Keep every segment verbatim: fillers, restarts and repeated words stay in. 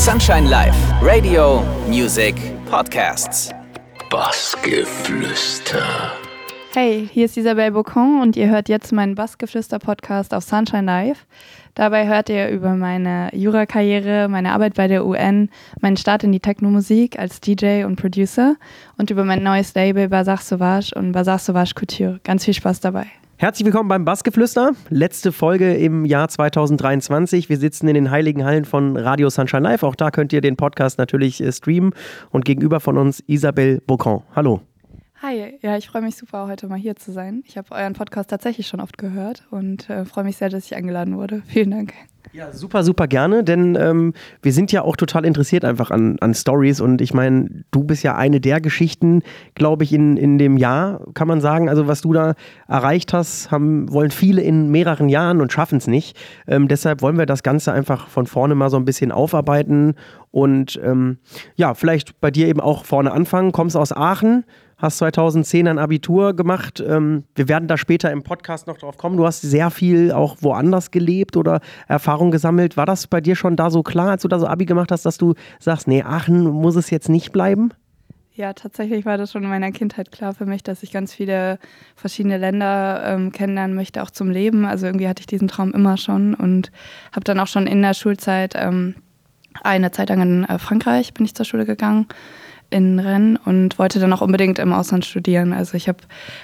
Sunshine Live, Radio, Music, Podcasts. Bassgeflüster. Hey, hier ist Isabelle Bocon und ihr hört jetzt meinen Bassgeflüster-Podcast auf Sunshine Live. Dabei hört ihr über meine Jura-Karriere, meine Arbeit bei der U N, meinen Start in die Techno-Musik als D J und Producer und über mein neues Label Bazar Sauvage und Bazar Sauvage Couture. Ganz viel Spaß dabei. Herzlich willkommen beim Bassgeflüster. Letzte Folge im Jahr zwanzig dreiundzwanzig. Wir sitzen in den heiligen Hallen von Radio Sunshine Live. Auch da könnt ihr den Podcast natürlich äh, streamen. Und gegenüber von uns Isabelle Bocon. Hallo. Hi, ja, ich freue mich super, heute mal hier zu sein. Ich habe euren Podcast tatsächlich schon oft gehört und äh, freue mich sehr, dass ich eingeladen wurde. Vielen Dank. Ja, super, super gerne, denn ähm, wir sind ja auch total interessiert einfach an, an Stories und ich meine, du bist ja eine der Geschichten, glaube ich, in, in dem Jahr, kann man sagen, also was du da erreicht hast, haben, wollen viele in mehreren Jahren und schaffen es nicht. Ähm, deshalb wollen wir das Ganze einfach von vorne mal so ein bisschen aufarbeiten und ähm, ja, vielleicht bei dir eben auch vorne anfangen. Kommst aus Aachen, hast zweitausendzehn ein Abitur gemacht. Ähm, wir werden da später im Podcast noch drauf kommen. Du hast sehr viel auch woanders gelebt oder Erfahrung gesammelt. War das bei dir schon da so klar, als du da so Abi gemacht hast, dass du sagst, nee, Aachen muss es jetzt nicht bleiben? Ja, tatsächlich war das schon in meiner Kindheit klar für mich, dass ich ganz viele verschiedene Länder ähm, kennenlernen möchte, auch zum Leben. Also irgendwie hatte ich diesen Traum immer schon und habe dann auch schon in der Schulzeit ähm, eine Zeit lang in äh, Frankreich bin ich zur Schule gegangen, in Rennes und wollte dann auch unbedingt im Ausland studieren. Also ich habe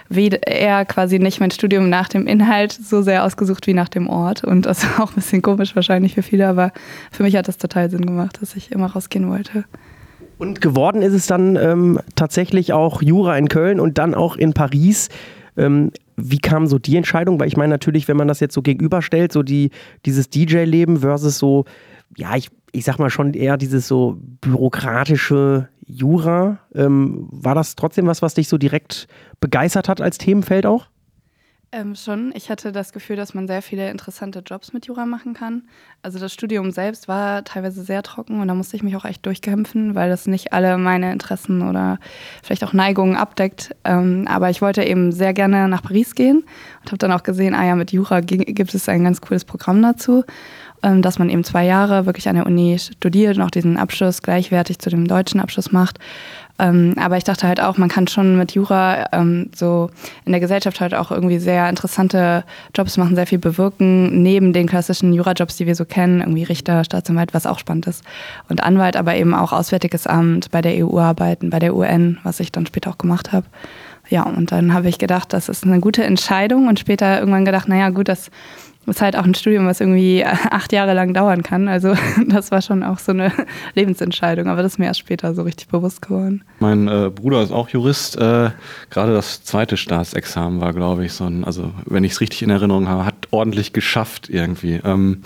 eher quasi nicht mein Studium nach dem Inhalt so sehr ausgesucht wie nach dem Ort. Und das war auch ein bisschen komisch wahrscheinlich für viele, aber für mich hat das total Sinn gemacht, dass ich immer rausgehen wollte. Und geworden ist es dann ähm, tatsächlich auch Jura in Köln und dann auch in Paris. Ähm, wie kam so die Entscheidung? Weil ich meine natürlich, wenn man das jetzt so gegenüberstellt, so die, dieses D J-Leben versus so, ja, ich, ich sag mal schon eher dieses so bürokratische Jura. Ähm, war das trotzdem was, was dich so direkt begeistert hat als Themenfeld auch? Ähm, schon. Ich hatte das Gefühl, dass man sehr viele interessante Jobs mit Jura machen kann. Also das Studium selbst war teilweise sehr trocken und da musste ich mich auch echt durchkämpfen, weil das nicht alle meine Interessen oder vielleicht auch Neigungen abdeckt. Ähm, aber ich wollte eben sehr gerne nach Paris gehen und habe dann auch gesehen, ah ja, mit Jura gibt es ein ganz cooles Programm dazu, ähm, dass man eben zwei Jahre wirklich an der Uni studiert und auch diesen Abschluss gleichwertig zu dem deutschen Abschluss macht. Ähm, aber ich dachte halt auch, man kann schon mit Jura ähm, so in der Gesellschaft halt auch irgendwie sehr interessante Jobs machen, sehr viel bewirken, neben den klassischen Jurajobs, die wir so kennen, irgendwie Richter, Staatsanwalt, was auch spannend ist, und Anwalt, aber eben auch Auswärtiges Amt, bei der E U arbeiten, bei der U N, was ich dann später auch gemacht habe. Ja, und dann habe ich gedacht, das ist eine gute Entscheidung und später irgendwann gedacht, naja gut, das ist halt auch ein Studium, was irgendwie acht Jahre lang dauern kann. Also das war schon auch so eine Lebensentscheidung, aber das ist mir erst später so richtig bewusst geworden. Mein äh, Bruder ist auch Jurist. Äh, gerade das zweite Staatsexamen war, glaube ich, so ein, also wenn ich es richtig in Erinnerung habe, hat ordentlich geschafft irgendwie. Ähm,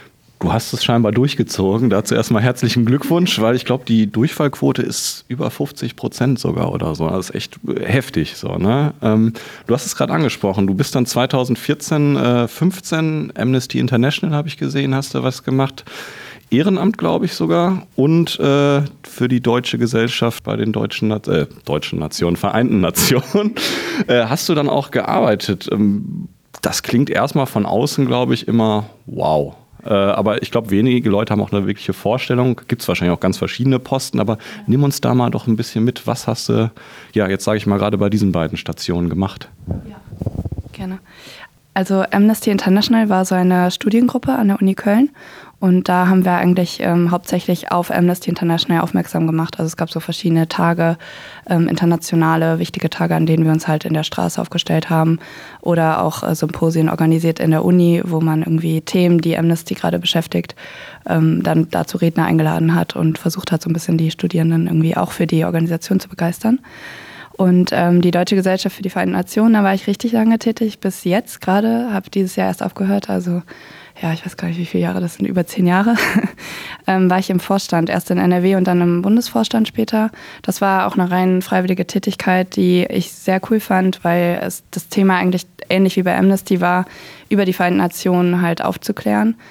Du hast es scheinbar durchgezogen. Dazu erstmal herzlichen Glückwunsch, weil ich glaube, die Durchfallquote ist über fünfzig Prozent sogar oder so. Das ist echt heftig. So, ne? Ähm, du hast es gerade angesprochen. Du bist dann zweitausendvierzehn, äh, fünfzehn Amnesty International, habe ich gesehen, hast du was gemacht. Ehrenamt, glaube ich sogar. Und äh, für die deutsche Gesellschaft bei den deutschen, äh, deutschen Nationen, Vereinten Nationen, äh, hast du dann auch gearbeitet. Ähm, das klingt erstmal von außen, glaube ich, immer wow. Äh, aber ich glaube, wenige Leute haben auch eine wirkliche Vorstellung. Gibt es wahrscheinlich auch ganz verschiedene Posten, aber nimm uns da mal doch ein bisschen mit. Was hast du, ja, jetzt sage ich mal, gerade bei diesen beiden Stationen gemacht? Ja, gerne. Also Amnesty International war so eine Studiengruppe an der Uni Köln und da haben wir eigentlich ähm, hauptsächlich auf Amnesty International aufmerksam gemacht. Also es gab so verschiedene Tage, ähm, internationale, wichtige Tage, an denen wir uns halt in der Straße aufgestellt haben oder auch äh, Symposien organisiert in der Uni, wo man irgendwie Themen, die Amnesty gerade beschäftigt, ähm, dann dazu Redner eingeladen hat und versucht hat, so ein bisschen die Studierenden irgendwie auch für die Organisation zu begeistern. Und ähm, die Deutsche Gesellschaft für die Vereinten Nationen, da war ich richtig lange tätig, bis jetzt gerade, habe dieses Jahr erst aufgehört, also ja, ich weiß gar nicht, wie viele Jahre, das sind über zehn Jahre, ähm, war ich im Vorstand, erst in N R W und dann im Bundesvorstand später. Das war auch eine rein freiwillige Tätigkeit, die ich sehr cool fand, weil es das Thema eigentlich ähnlich wie bei Amnesty war, über die Vereinten Nationen halt aufzuklären.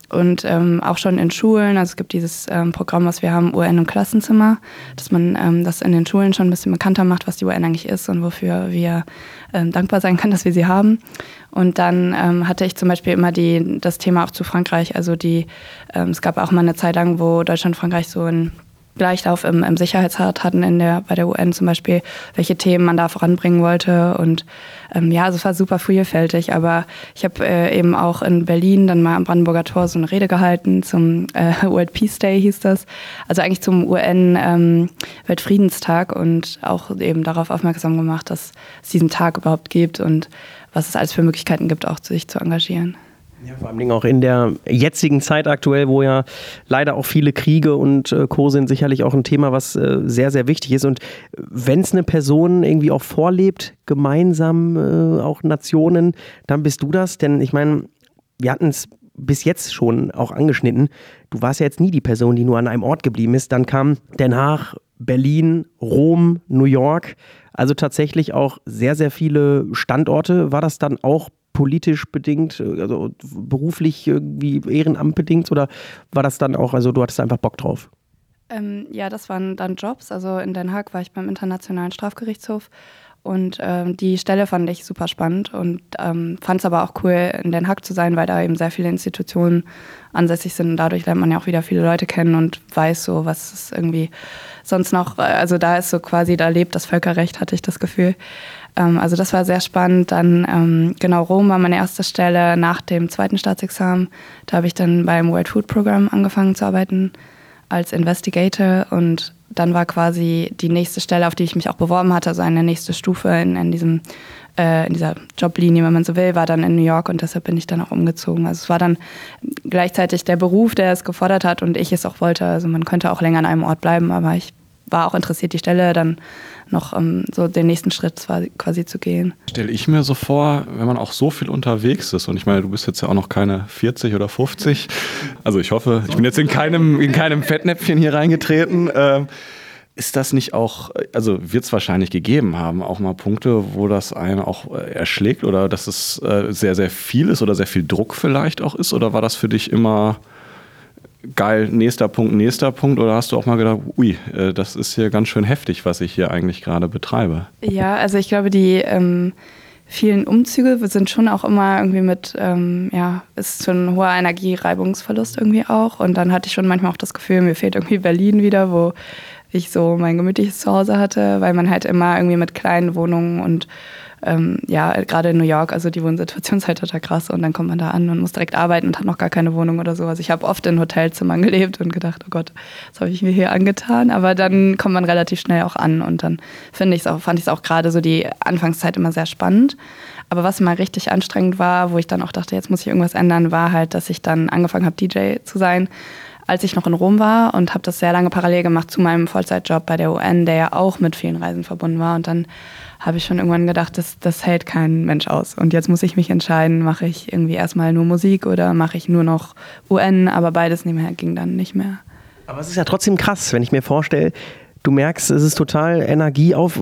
Und ähm, auch schon in Schulen, also es gibt dieses ähm, Programm, was wir haben, U N im Klassenzimmer, dass man ähm, das in den Schulen schon ein bisschen bekannter macht, was die U N eigentlich ist und wofür wir ähm, dankbar sein können, dass wir sie haben. Und dann ähm, hatte ich zum Beispiel immer die, das Thema auch zu Frankreich, also die, ähm, es gab auch mal eine Zeit lang, wo Deutschland und Frankreich so ein Gleichlauf im, im Sicherheitsrat hatten in der, bei der U N zum Beispiel, welche Themen man da voranbringen wollte. Und ähm, ja, also es war super vielfältig. Aber ich habe äh, eben auch in Berlin dann mal am Brandenburger Tor so eine Rede gehalten zum äh, World Peace Day hieß das. Also eigentlich zum U N ähm, Weltfriedenstag und auch eben darauf aufmerksam gemacht, dass es diesen Tag überhaupt gibt und was es alles für Möglichkeiten gibt, auch sich zu engagieren. Ja, vor allem auch in der jetzigen Zeit aktuell, wo ja leider auch viele Kriege und äh, Co. sind, sicherlich auch ein Thema, was äh, sehr, sehr wichtig ist. Und wenn es eine Person irgendwie auch vorlebt, gemeinsam äh, auch Nationen, dann bist du das. Denn ich meine, wir hatten es bis jetzt schon auch angeschnitten. Du warst ja jetzt nie die Person, die nur an einem Ort geblieben ist. Dann kam Den Haag, Berlin, Rom, New York. Also tatsächlich auch sehr, sehr viele Standorte. War das dann auch politisch bedingt, also beruflich irgendwie ehrenamtbedingt oder war das dann auch, also du hattest einfach Bock drauf? Ähm, ja, das waren dann Jobs. Also in Den Haag war ich beim Internationalen Strafgerichtshof und ähm, die Stelle fand ich super spannend und ähm, fand es aber auch cool, in Den Haag zu sein, weil da eben sehr viele Institutionen ansässig sind und dadurch lernt man ja auch wieder viele Leute kennen und weiß so, was es irgendwie sonst noch, also da ist so quasi, da lebt das Völkerrecht, hatte ich das Gefühl. Ähm, also das war sehr spannend. Dann ähm, genau, Rom war meine erste Stelle nach dem zweiten Staatsexamen. Da habe ich dann beim World Food Program angefangen zu arbeiten als Investigator und dann war quasi die nächste Stelle, auf die ich mich auch beworben hatte, also eine nächste Stufe in, in, diesem, äh, in dieser Joblinie, wenn man so will, war dann in New York und deshalb bin ich dann auch umgezogen. Also es war dann gleichzeitig der Beruf, der es gefordert hat und ich es auch wollte. Also man könnte auch länger an einem Ort bleiben, aber ich war auch interessiert, die Stelle dann noch um, so den nächsten Schritt quasi zu gehen. Stelle ich mir so vor, wenn man auch so viel unterwegs ist und ich meine, du bist jetzt ja auch noch keine vierzig oder fünfzig, also ich hoffe, ich bin jetzt in keinem, in keinem Fettnäpfchen hier reingetreten, ähm, ist das nicht auch, also wird es wahrscheinlich gegeben haben, auch mal Punkte, wo das einen auch erschlägt oder dass es äh, sehr, sehr viel ist oder sehr viel Druck vielleicht auch ist oder war das für dich immer geil, nächster Punkt, nächster Punkt oder hast du auch mal gedacht, ui, das ist hier ganz schön heftig, was ich hier eigentlich gerade betreibe? Ja, also ich glaube, die ähm, vielen Umzüge sind schon auch immer irgendwie mit, ähm, ja, ist schon ein hoher Energiereibungsverlust irgendwie auch und dann hatte ich schon manchmal auch das Gefühl, mir fehlt irgendwie Berlin wieder, wo ich so mein gemütliches Zuhause hatte, weil man halt immer irgendwie mit kleinen Wohnungen und Ähm, ja, gerade in New York, also die Wohnsituation ist halt total krass und dann kommt man da an und muss direkt arbeiten und hat noch gar keine Wohnung oder so. Also ich habe oft in Hotelzimmern gelebt und gedacht, oh Gott, was habe ich mir hier angetan? Aber dann kommt man relativ schnell auch an und dann finde ich es auch, fand ich es auch gerade so die Anfangszeit immer sehr spannend. Aber was mal richtig anstrengend war, wo ich dann auch dachte, jetzt muss ich irgendwas ändern, war halt, dass ich dann angefangen habe, D J zu sein, als ich noch in Rom war und habe das sehr lange parallel gemacht zu meinem Vollzeitjob bei der U N, der ja auch mit vielen Reisen verbunden war. Und dann habe ich schon irgendwann gedacht, das, das hält kein Mensch aus. Und jetzt muss ich mich entscheiden, mache ich irgendwie erstmal nur Musik oder mache ich nur noch U N, aber beides nicht mehr, ging dann nicht mehr. Aber es ist ja trotzdem krass, wenn ich mir vorstelle, du merkst, es ist total Energie auf,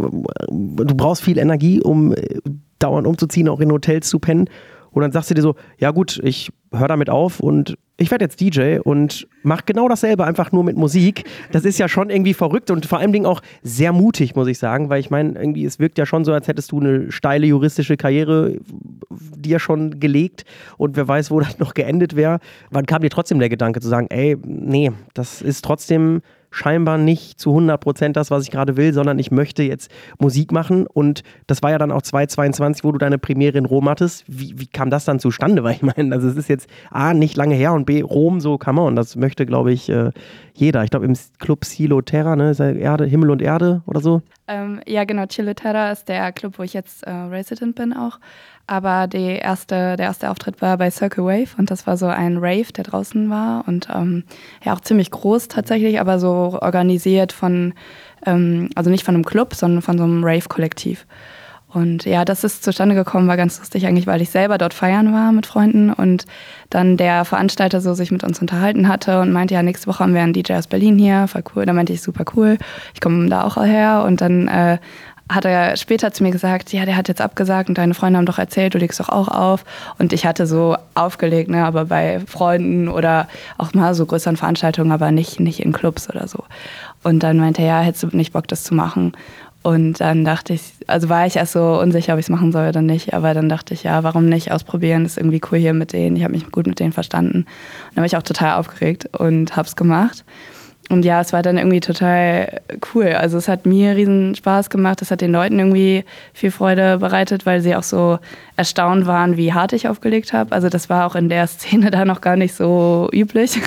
du brauchst viel Energie, um dauernd umzuziehen, auch in Hotels zu pennen. Und dann sagst du dir so, ja gut, ich höre damit auf und ich werde jetzt D J und mache genau dasselbe, einfach nur mit Musik. Das ist ja schon irgendwie verrückt und vor allem Dingen auch sehr mutig, muss ich sagen, weil ich meine, irgendwie, es wirkt ja schon so, als hättest du eine steile juristische Karriere dir schon gelegt und wer weiß, wo das noch geendet wäre. Wann kam dir trotzdem der Gedanke zu sagen, ey, nee, das ist trotzdem scheinbar nicht zu hundert Prozent das, was ich gerade will, sondern ich möchte jetzt Musik machen und das war ja dann auch zweitausendzweiundzwanzig, wo du deine Premiere in Rom hattest. Wie, wie kam das dann zustande? Weil ich meine, also es ist jetzt A, nicht lange her und B, Rom, so, come on, das möchte, glaube ich, äh, jeder. Ich glaube, im Club Cielo Terra, ne, ist ja Erde, Himmel und Erde oder so. Ähm, ja, genau, Cielo Terra ist der Club, wo ich jetzt äh, Resident bin auch. Aber die erste, der erste Auftritt war bei Circle Wave und das war so ein Rave, der draußen war und ähm, ja auch ziemlich groß tatsächlich, aber so organisiert von, ähm, also nicht von einem Club, sondern von so einem Rave-Kollektiv. Und ja, das ist zustande gekommen, war ganz lustig eigentlich, weil ich selber dort feiern war mit Freunden und dann der Veranstalter so sich mit uns unterhalten hatte und meinte, ja, nächste Woche haben wir einen D J aus Berlin hier, voll cool. Da meinte ich, super cool, ich komme da auch her und dann äh, hat er später zu mir gesagt, ja, der hat jetzt abgesagt und deine Freunde haben doch erzählt, du legst doch auch auf. Und ich hatte so aufgelegt, ne, aber bei Freunden oder auch mal so größeren Veranstaltungen, aber nicht, nicht in Clubs oder so. Und dann meinte er, ja, hättest du nicht Bock, das zu machen? Und dann dachte ich, also war ich erst so unsicher, ob ich es machen soll oder nicht. Aber dann dachte ich, ja, warum nicht ausprobieren? Das ist irgendwie cool hier mit denen. Ich habe mich gut mit denen verstanden. Und dann war ich auch total aufgeregt und habe es gemacht. Und ja, es war dann irgendwie total cool. Also es hat mir riesen Spaß gemacht. Es hat den Leuten irgendwie viel Freude bereitet, weil sie auch so erstaunt waren, wie hart ich aufgelegt habe. Also das war auch in der Szene da noch gar nicht so üblich.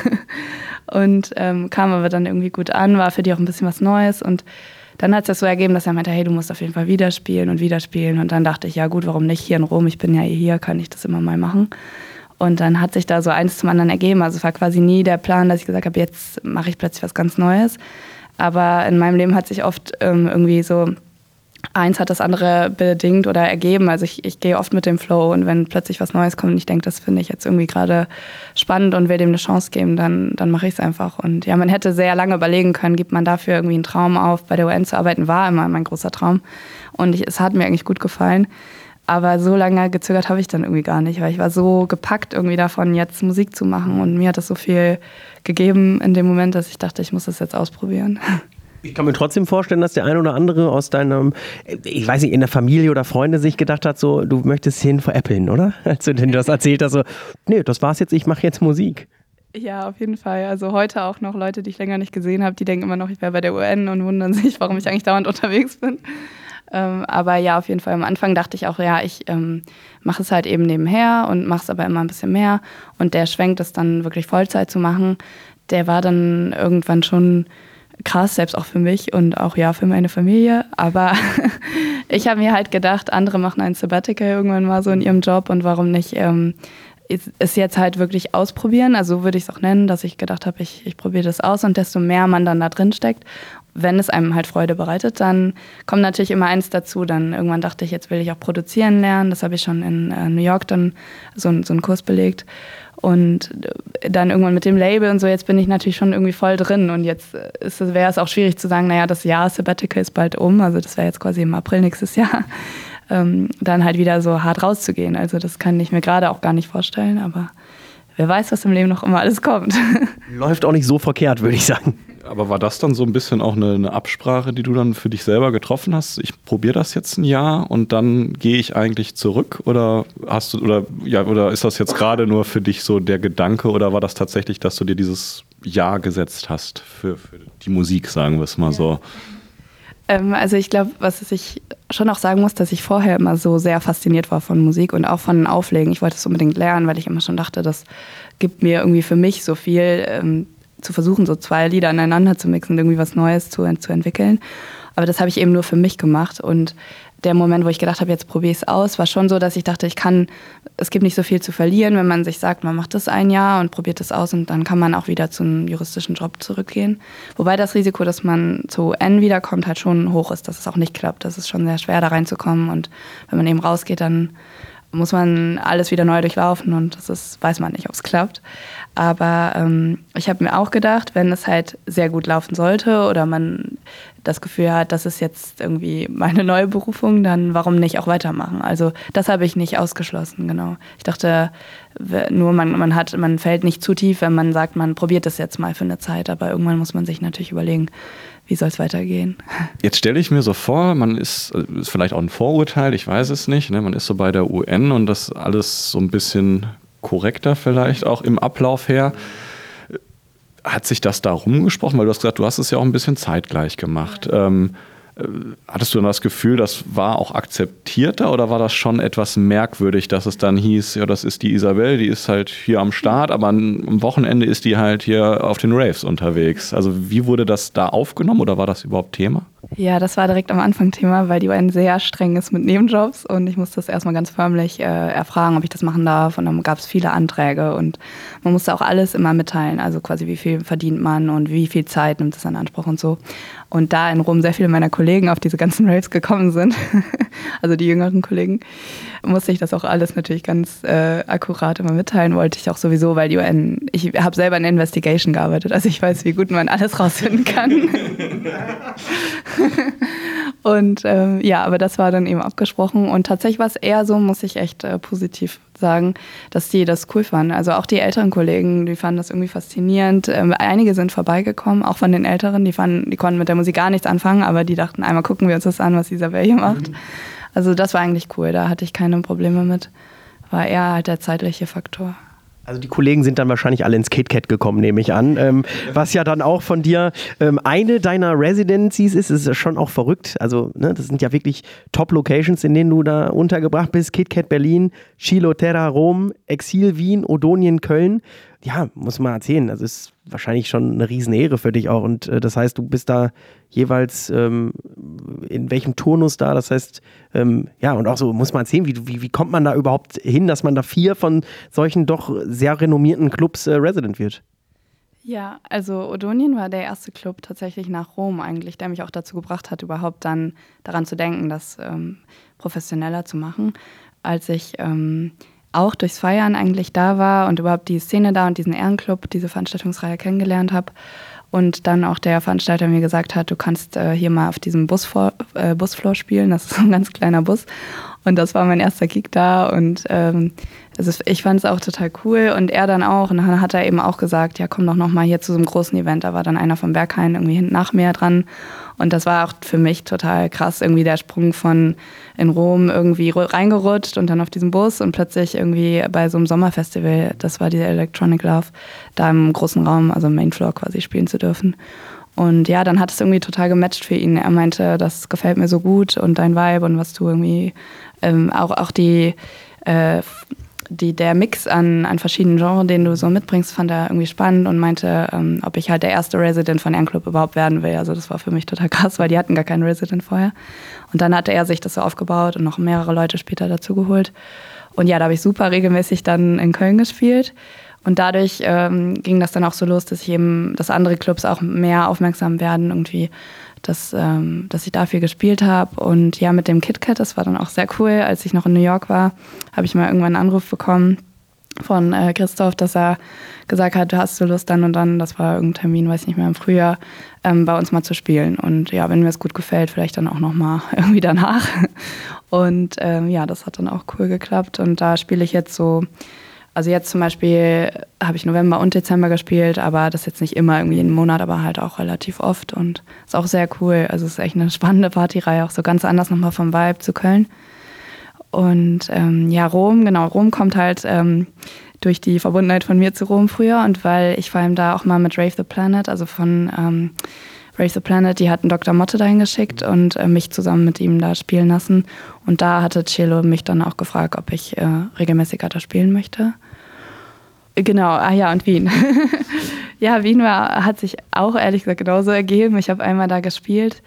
Und ähm, kam aber dann irgendwie gut an, war für die auch ein bisschen was Neues. Und dann hat es das so ergeben, dass er meinte, hey, du musst auf jeden Fall wieder spielen und wieder spielen. Und dann dachte ich, ja gut, warum nicht hier in Rom? Ich bin ja eh hier, kann ich das immer mal machen. Und dann hat sich da so eins zum anderen ergeben. Also es war quasi nie der Plan, dass ich gesagt habe, jetzt mache ich plötzlich was ganz Neues. Aber in meinem Leben hat sich oft ähm, irgendwie so, eins hat das andere bedingt oder ergeben. Also ich, ich gehe oft mit dem Flow und wenn plötzlich was Neues kommt und ich denke, das finde ich jetzt irgendwie gerade spannend und will dem eine Chance geben, dann, dann mache ich es einfach. Und ja, man hätte sehr lange überlegen können, gibt man dafür irgendwie einen Traum auf. Bei der U N zu arbeiten war immer mein großer Traum und ich, es hat mir eigentlich gut gefallen. Aber so lange gezögert habe ich dann irgendwie gar nicht, weil ich war so gepackt irgendwie davon, jetzt Musik zu machen. Und mir hat das so viel gegeben in dem Moment, dass ich dachte, ich muss das jetzt ausprobieren. Ich kann mir trotzdem vorstellen, dass der ein oder andere aus deinem, ich weiß nicht, in der Familie oder Freunde sich gedacht hat, so, du möchtest hin veräppeln, oder? Als du denn das erzählt hast, so, nee, das war's jetzt, ich mache jetzt Musik. Ja, auf jeden Fall. Also heute auch noch Leute, die ich länger nicht gesehen habe, die denken immer noch, ich wäre bei der U N und wundern sich, warum ich eigentlich dauernd unterwegs bin. Ähm, aber ja, auf jeden Fall. Am Anfang dachte ich auch, ja, ich ähm, mache es halt eben nebenher und mache es aber immer ein bisschen mehr. Und der Schwenk, das dann wirklich Vollzeit zu machen, der war dann irgendwann schon krass, selbst auch für mich und auch ja für meine Familie. Aber ich habe mir halt gedacht, andere machen ein Sabbatical irgendwann mal so in ihrem Job und warum nicht ähm, es jetzt halt wirklich ausprobieren. Also so würde ich es auch nennen, dass ich gedacht habe, ich, ich probiere das aus und desto mehr man dann da drin steckt, wenn es einem halt Freude bereitet, dann kommt natürlich immer eins dazu. Dann irgendwann dachte ich, jetzt will ich auch produzieren lernen. Das habe ich schon in äh, New York dann so, so einen Kurs belegt. Und dann irgendwann mit dem Label und so, jetzt bin ich natürlich schon irgendwie voll drin. Und jetzt wäre es auch schwierig zu sagen, naja, das Jahr Sabbatical ist bald um. Also das wäre jetzt quasi im April nächstes Jahr. Ähm, dann halt wieder so hart rauszugehen. Also das kann ich mir gerade auch gar nicht vorstellen. Aber wer weiß, was im Leben noch immer alles kommt. Läuft auch nicht so verkehrt, würde ich sagen. Aber war das dann so ein bisschen auch eine, eine Absprache, die du dann für dich selber getroffen hast? Ich probiere das jetzt ein Jahr und dann gehe ich eigentlich zurück? Oder hast du, oder ja, oder ist das jetzt gerade nur für dich so der Gedanke oder war das tatsächlich, dass du dir dieses Jahr gesetzt hast für, für die Musik, sagen wir es mal so? Ähm, also ich glaube, was ich schon auch sagen muss, dass ich vorher immer so sehr fasziniert war von Musik und auch von Auflegen. Ich wollte es unbedingt lernen, weil ich immer schon dachte, das gibt mir irgendwie für mich so viel, ähm, zu versuchen, so zwei Lieder aneinander zu mixen, irgendwie was Neues zu, zu entwickeln. Aber das habe ich eben nur für mich gemacht. Und der Moment, wo ich gedacht habe, jetzt probiere ich es aus, war schon so, dass ich dachte, ich kann, es gibt nicht so viel zu verlieren, wenn man sich sagt, man macht das ein Jahr und probiert das aus und dann kann man auch wieder zu einem juristischen Job zurückgehen. Wobei das Risiko, dass man zu N wiederkommt, halt schon hoch ist, dass es auch nicht klappt. Das ist schon sehr schwer, da reinzukommen. Und wenn man eben rausgeht, dann muss man alles wieder neu durchlaufen und das ist, weiß man nicht, ob es klappt. Aber ähm, ich habe mir auch gedacht, wenn es halt sehr gut laufen sollte oder man das Gefühl hat, das ist jetzt irgendwie meine neue Berufung, dann warum nicht auch weitermachen? Also das habe ich nicht ausgeschlossen, genau. Ich dachte, nur man, man hat, man fällt nicht zu tief, wenn man sagt, man probiert das jetzt mal für eine Zeit, aber irgendwann muss man sich natürlich überlegen, wie soll es weitergehen? Jetzt stelle ich mir so vor, man ist, ist vielleicht auch ein Vorurteil, ich weiß es nicht, ne? Man ist so bei der U N und das alles so ein bisschen korrekter vielleicht auch im Ablauf her. Hat sich das da rumgesprochen? Weil du hast gesagt, du hast es ja auch ein bisschen zeitgleich gemacht. Ja. Ähm, hattest du dann das Gefühl, das war auch akzeptierter oder war das schon etwas merkwürdig, dass es dann hieß, ja, das ist die Isabel, die ist halt hier am Start, aber am Wochenende ist die halt hier auf den Raves unterwegs. Also wie wurde das da aufgenommen oder war das überhaupt Thema? Ja, das war direkt am Anfang Thema, weil die U N sehr streng ist mit Nebenjobs und ich musste das erstmal ganz förmlich äh, erfragen, ob ich das machen darf und dann gab es viele Anträge und man musste auch alles immer mitteilen, also quasi wie viel verdient man und wie viel Zeit nimmt es in Anspruch und so. Und da in Rom sehr viele meiner Kollegen auf diese ganzen Raves gekommen sind, also die jüngeren Kollegen, musste ich das auch alles natürlich ganz äh, akkurat immer mitteilen, wollte ich auch sowieso, weil die U N, ich habe selber in Investigation gearbeitet, also ich weiß, wie gut man alles rausfinden kann. Und ähm, ja, aber das war dann eben abgesprochen. Und tatsächlich war es eher so, muss ich echt äh, positiv sagen, dass die das cool fanden. Also auch die älteren Kollegen, die fanden das irgendwie faszinierend. Ähm, einige sind vorbeigekommen, auch von den Älteren, die fanden, die konnten mit der Musik gar nichts anfangen, aber die dachten, einmal gucken wir uns das an, was Isabel hier macht. Also das war eigentlich cool, da hatte ich keine Probleme mit. War eher halt der zeitliche Faktor. Also die Kollegen sind dann wahrscheinlich alle ins KitKat gekommen, nehme ich an. Ähm, was ja dann auch von dir ähm, eine deiner Residencies ist, ist schon auch verrückt. Also ne, das sind ja wirklich Top-Locations, in denen du da untergebracht bist. KitKat Berlin, Chilo Terra Rom, Exil Wien, Odonien Köln. Ja, muss man erzählen. Also ist wahrscheinlich schon eine Riesenehre für dich auch. Und äh, das heißt, du bist da jeweils ähm, in welchem Turnus da? Das heißt, ähm, ja, und auch so muss man erzählen, wie, wie, wie kommt man da überhaupt hin, dass man da vier von solchen doch sehr renommierten Clubs äh, Resident wird? Ja, also Odonien war der erste Club tatsächlich nach Rom eigentlich, der mich auch dazu gebracht hat, überhaupt dann daran zu denken, das ähm, professioneller zu machen, als ich ähm, auch durchs Feiern eigentlich da war und überhaupt die Szene da und diesen Ehrenclub, diese Veranstaltungsreihe kennengelernt habe. Und dann auch der Veranstalter mir gesagt hat, du kannst äh, hier mal auf diesem Busfloor, äh, Busfloor spielen, das ist so ein ganz kleiner Bus. Und das war mein erster Gig da und ähm, also ich fand es auch total cool und er dann auch. Und dann hat er eben auch gesagt, ja komm doch noch mal hier zu so einem großen Event. Da war dann einer von Berghain irgendwie hinten nach mir dran. Und das war auch für mich total krass, irgendwie der Sprung von in Rom irgendwie reingerutscht und dann auf diesen Bus und plötzlich irgendwie bei so einem Sommerfestival, das war die Electronic Love, da im großen Raum, also im Mainfloor quasi spielen zu dürfen. Und ja, dann hat es irgendwie total gematcht für ihn. Er meinte, das gefällt mir so gut und dein Vibe und was du irgendwie, ähm, auch, auch die, äh, die, der Mix an, an verschiedenen Genres, den du so mitbringst, fand er irgendwie spannend und meinte, ähm, ob ich halt der erste Resident von Ehrenclub überhaupt werden will. Also das war für mich total krass, weil die hatten gar keinen Resident vorher. Und dann hatte er sich das so aufgebaut und noch mehrere Leute später dazu geholt. Und ja, da habe ich super regelmäßig dann in Köln gespielt. Und dadurch ähm, ging das dann auch so los, dass ich eben, dass andere Clubs auch mehr aufmerksam werden, irgendwie, dass, ähm, dass ich da viel gespielt habe. Und ja, mit dem KitKat, das war dann auch sehr cool. Als ich noch in New York war, habe ich mal irgendwann einen Anruf bekommen von äh, Christoph, dass er gesagt hat, hast du Lust dann und dann, das war irgendein Termin, weiß nicht mehr, im Frühjahr, ähm, bei uns mal zu spielen. Und ja, wenn mir es gut gefällt, vielleicht dann auch nochmal irgendwie danach. Und ähm, ja, das hat dann auch cool geklappt. Und da spiele ich jetzt so. Also jetzt zum Beispiel habe ich November und Dezember gespielt, aber das jetzt nicht immer irgendwie jeden Monat, aber halt auch relativ oft und ist auch sehr cool. Also es ist echt eine spannende Partyreihe, auch so ganz anders nochmal vom Vibe zu Köln. Und ähm, ja, Rom, genau, Rom kommt halt ähm, durch die Verbundenheit von mir zu Rom früher und weil ich vor allem da auch mal mit Rave the Planet, also von ähm, Rave the Planet, die hatten Doktor Motte dahin geschickt und äh, mich zusammen mit ihm da spielen lassen. Und da hatte Chelo mich dann auch gefragt, ob ich äh, regelmäßiger da spielen möchte. Genau, ah ja, und Wien. Ja, Wien war, hat sich auch ehrlich gesagt genauso ergeben. Ich habe einmal da gespielt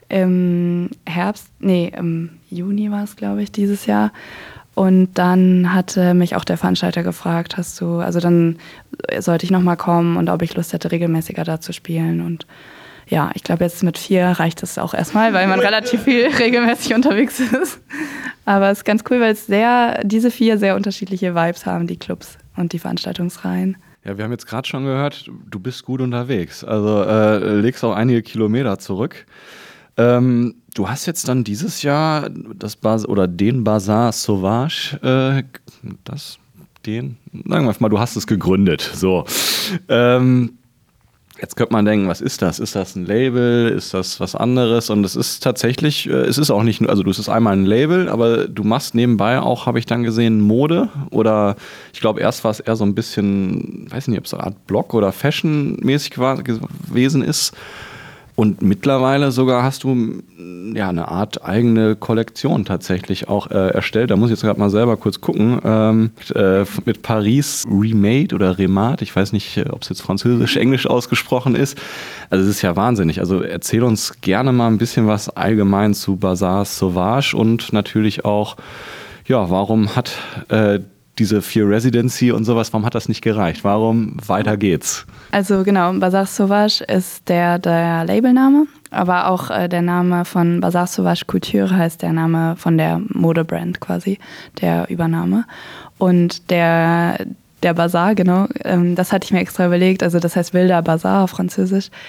im Herbst, nee, im Juni war es, glaube ich, dieses Jahr. Und dann hatte mich auch der Veranstalter gefragt, hast du, also dann sollte ich nochmal kommen und ob ich Lust hätte, regelmäßiger da zu spielen. Und ja, ich glaube, jetzt mit vier reicht es auch erstmal, weil man relativ viel regelmäßig unterwegs ist. Aber es ist ganz cool, weil es sehr, diese vier sehr unterschiedliche Vibes haben, die Clubs und die Veranstaltungsreihen. Ja, wir haben jetzt gerade schon gehört, du bist gut unterwegs. Also äh, legst auch einige Kilometer zurück. Ähm, du hast jetzt dann dieses Jahr das Bas- oder den Bazar Sauvage, äh, das, den, sagen wir mal, du hast es gegründet. So. Ähm, Jetzt könnte man denken, was ist das? Ist das ein Label? Ist das was anderes? Und es ist tatsächlich, es ist auch nicht nur, also du, es ist einmal ein Label, aber du machst nebenbei auch, habe ich dann gesehen, Mode oder ich glaube erst war es eher so ein bisschen, weiß nicht, ob es eine Art Blog oder Fashion-mäßig gewesen ist. Und mittlerweile sogar hast du ja eine Art eigene Kollektion tatsächlich auch äh, erstellt. Da muss ich jetzt gerade mal selber kurz gucken. Ähm, äh, mit Paris Remade oder Remade. Ich weiß nicht, ob es jetzt französisch, englisch ausgesprochen ist. Also es ist ja wahnsinnig. Also erzähl uns gerne mal ein bisschen was allgemein zu Bazar Sauvage und natürlich auch, ja, warum hat äh, diese vier Residency und sowas, warum hat das nicht gereicht? Warum weiter geht's? Also genau, Bazar Sauvage ist der, der Labelname, aber auch äh, der Name von Bazar Sauvage Couture heißt der Name von der Modebrand quasi, der Übernahme. Und der, der Bazar, genau, ähm, das hatte ich mir extra überlegt, also das heißt Wilder Bazar auf Französisch.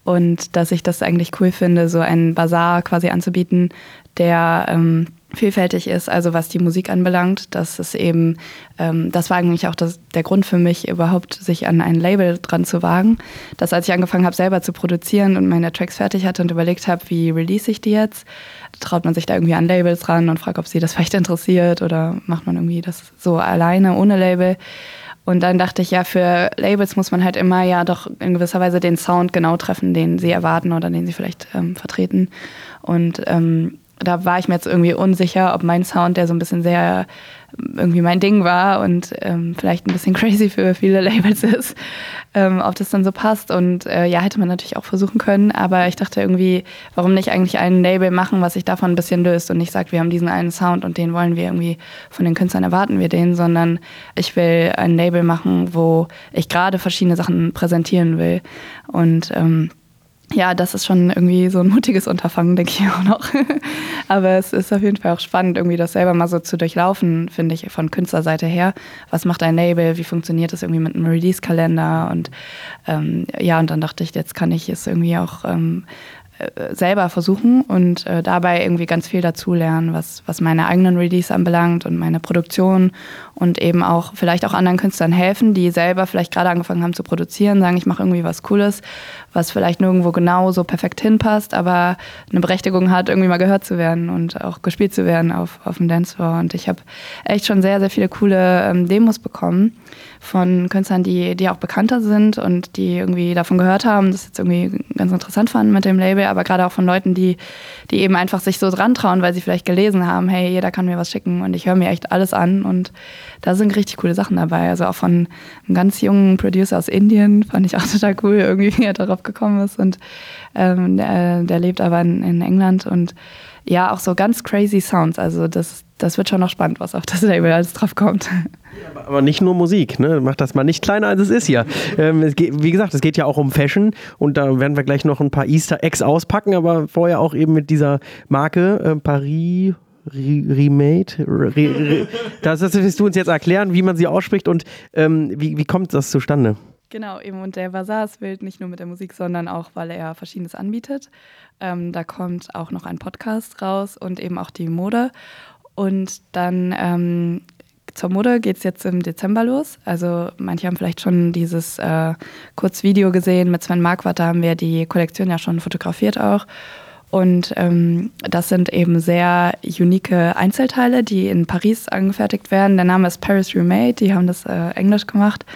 und dass ich das eigentlich cool finde, so einen Bazar quasi anzubieten, der ähm, vielfältig ist, also was die Musik anbelangt. Das ist eben, ähm, das war eigentlich auch das, der Grund für mich, überhaupt sich an ein Label dran zu wagen. Dass als ich angefangen habe, selber zu produzieren und meine Tracks fertig hatte und überlegt habe, wie release ich die jetzt, traut man sich da irgendwie an Labels ran und fragt, ob sie das vielleicht interessiert oder macht man irgendwie das so alleine, ohne Label. Und dann dachte ich, ja, für Labels muss man halt immer ja doch in gewisser Weise den Sound genau treffen, den sie erwarten oder den sie vielleicht ähm, vertreten. Und ähm, da war ich mir jetzt irgendwie unsicher, ob mein Sound, der so ein bisschen sehr irgendwie mein Ding war und ähm, vielleicht ein bisschen crazy für viele Labels ist, ähm, ob das dann so passt. Und äh, ja, hätte man natürlich auch versuchen können, aber ich dachte irgendwie, warum nicht eigentlich ein Label machen, was sich davon ein bisschen löst und nicht sagt, wir haben diesen einen Sound und den wollen wir irgendwie, von den Künstlern erwarten wir den, sondern ich will ein Label machen, wo ich gerade verschiedene Sachen präsentieren will. Und ähm, ja, das ist schon irgendwie so ein mutiges Unterfangen, denke ich auch noch. Aber es ist auf jeden Fall auch spannend, irgendwie das selber mal so zu durchlaufen, finde ich, von Künstlerseite her. Was macht ein Label? Wie funktioniert das irgendwie mit einem Release-Kalender? Und ähm, ja, und dann dachte ich, jetzt kann ich es irgendwie auch ähm, selber versuchen und äh, dabei irgendwie ganz viel dazulernen, was, was meine eigenen Release anbelangt und meine Produktion und eben auch vielleicht auch anderen Künstlern helfen, die selber vielleicht gerade angefangen haben zu produzieren, sagen, ich mache irgendwie was Cooles, was vielleicht nirgendwo genau so perfekt hinpasst, aber eine Berechtigung hat, irgendwie mal gehört zu werden und auch gespielt zu werden auf, auf dem Dancefloor. Und ich habe echt schon sehr, sehr viele coole ähm, Demos bekommen von Künstlern, die, die auch bekannter sind und die irgendwie davon gehört haben, das jetzt irgendwie ganz interessant fanden mit dem Label, aber gerade auch von Leuten, die, die eben einfach sich so dran trauen, weil sie vielleicht gelesen haben, hey, jeder kann mir was schicken und ich höre mir echt alles an und da sind richtig coole Sachen dabei. Also auch von einem ganz jungen Producer aus Indien, fand ich auch total cool, irgendwie wie er darauf gekommen ist und ähm, der, der lebt aber in, in England und ja, auch so ganz crazy Sounds, also das, das wird schon noch spannend, was auf das Label alles drauf kommt. Aber nicht nur Musik, ne? Macht das mal nicht kleiner, als es ist hier. Ähm, es geht, wie gesagt, es geht ja auch um Fashion und da werden wir gleich noch ein paar Easter Eggs auspacken, aber vorher auch eben mit dieser Marke äh, Paris Remade. Re, re, das, das willst du uns jetzt erklären, wie man sie ausspricht und ähm, wie, wie kommt das zustande? Genau, eben und der Bazar ist wild, nicht nur mit der Musik, sondern auch, weil er Verschiedenes anbietet. Ähm, da kommt auch noch ein Podcast raus und eben auch die Mode. Und dann ähm, zur Mode geht es jetzt im Dezember los. Also manche haben vielleicht schon dieses äh, Kurzvideo gesehen mit Sven Marquardt, da haben wir die Kollektion ja schon fotografiert auch. Und ähm, das sind eben sehr unique Einzelteile, die in Paris angefertigt werden. Der Name ist Paris Remade, die haben das äh, englisch gemacht.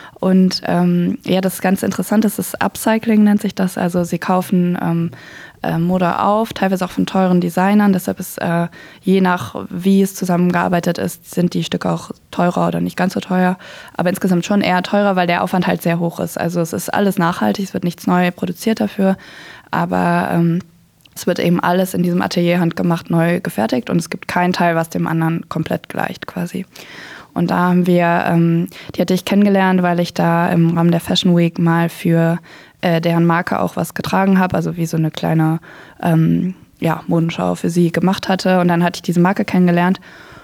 Und ähm, ja, das ist ganz interessant, das ist Upcycling, nennt sich das. Also sie kaufen ähm, äh, Mode auf, teilweise auch von teuren Designern. Deshalb ist äh, je nach, wie es zusammengearbeitet ist, sind die Stücke auch teurer oder nicht ganz so teuer. Aber insgesamt schon eher teurer, weil der Aufwand halt sehr hoch ist. Also es ist alles nachhaltig, es wird nichts neu produziert dafür. Aber ähm, es wird eben alles in diesem Atelier handgemacht neu gefertigt und es gibt keinen Teil, was dem anderen komplett gleicht quasi. Und da haben wir, ähm, die hatte ich kennengelernt, weil ich da im Rahmen der Fashion Week mal für äh, deren Marke auch was getragen habe, also wie so eine kleine ähm, ja, Modenschau für sie gemacht hatte. Und dann hatte ich diese Marke kennengelernt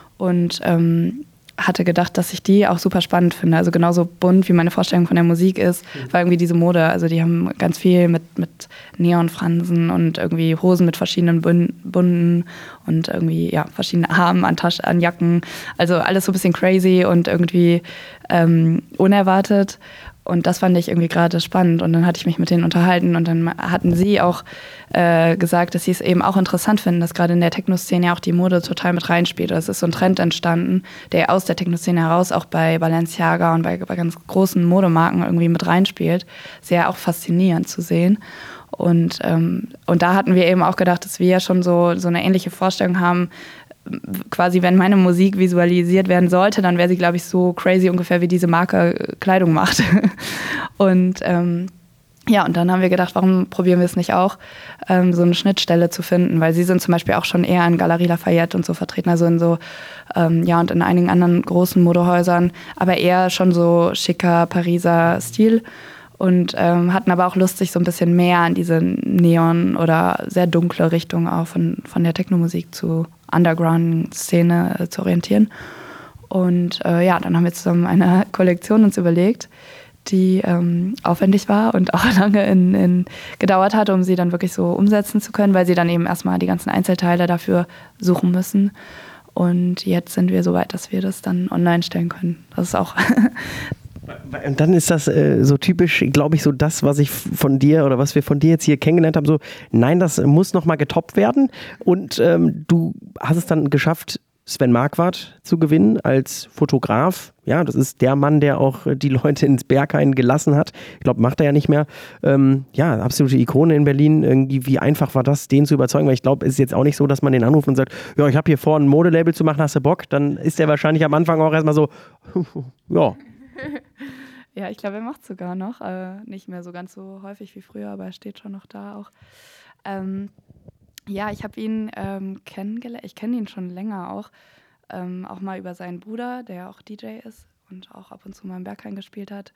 und ähm, hatte gedacht, dass ich die auch super spannend finde. Also genauso bunt, wie meine Vorstellung von der Musik ist, war irgendwie diese Mode. Also die haben ganz viel mit, mit Neonfransen und irgendwie Hosen mit verschiedenen Bunden und irgendwie ja verschiedene Armen an Taschen, an Jacken. Also alles so ein bisschen crazy und irgendwie ähm, unerwartet. Und das fand ich irgendwie gerade spannend. Und dann hatte ich mich mit denen unterhalten und dann hatten sie auch äh, gesagt, dass sie es eben auch interessant finden, dass gerade in der Techno-Szene ja auch die Mode total mit reinspielt. Es ist so ein Trend entstanden, der aus der Techno-Szene heraus auch bei Balenciaga und bei, bei ganz großen Modemarken irgendwie mit reinspielt. Sehr auch faszinierend zu sehen. Und, ähm, und da hatten wir eben auch gedacht, dass wir ja schon so, so eine ähnliche Vorstellung haben, quasi, wenn meine Musik visualisiert werden sollte, dann wäre sie, glaube ich, so crazy ungefähr, wie diese Marke Kleidung macht. Und ähm, ja, und dann haben wir gedacht, warum probieren wir es nicht auch, ähm, so eine Schnittstelle zu finden, weil sie sind zum Beispiel auch schon eher in Galerie Lafayette und so vertreten, also in so, ähm, ja, und in einigen anderen großen Modehäusern, aber eher schon so schicker Pariser Stil. Und ähm, hatten aber auch Lust, sich so ein bisschen mehr an diese Neon- oder sehr dunkle Richtung auch von, von der Techno-Musik zu Underground-Szene äh, zu orientieren. Und äh, ja, dann haben wir zusammen eine Kollektion uns überlegt, die ähm, aufwendig war und auch lange in, in gedauert hat, um sie dann wirklich so umsetzen zu können, weil sie dann eben erstmal die ganzen Einzelteile dafür suchen müssen. Und jetzt sind wir so weit, dass wir das dann online stellen können. Das ist auch... Und dann ist das äh, so typisch, glaube ich, so das, was ich von dir oder was wir von dir jetzt hier kennengelernt haben, so, nein, das muss nochmal getoppt werden. Und ähm, du hast es dann geschafft, Sven Marquardt zu gewinnen als Fotograf. Ja, das ist der Mann, der auch die Leute ins Berghain gelassen hat. Ich glaube, macht er ja nicht mehr. Ähm, ja, absolute Ikone in Berlin. Irgendwie, wie einfach war das, den zu überzeugen? Weil ich glaube, es ist jetzt auch nicht so, dass man den anruft und sagt, ja, ich habe hier vor, ein Modelabel zu machen, hast du Bock? Dann ist er wahrscheinlich am Anfang auch erstmal so, ja. Ja, ich glaube, er macht sogar noch. Äh, nicht mehr so ganz so häufig wie früher, aber er steht schon noch da auch. Ähm, ja, ich habe ihn ähm, kennengelernt. Ich kenne ihn schon länger auch. Ähm, auch mal über seinen Bruder, der auch D J ist und auch ab und zu mal im Berghain gespielt hat.